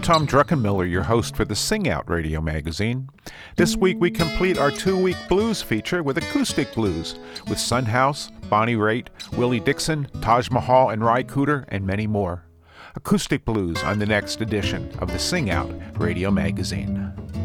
Tom Druckenmiller, your host for the Sing Out Radio magazine. This week we complete our 2-week blues feature with acoustic blues, with Son House, Bonnie Raitt, Willie Dixon, Taj Mahal and Ry Cooder, and many more. Acoustic blues on the next edition of the Sing Out Radio magazine.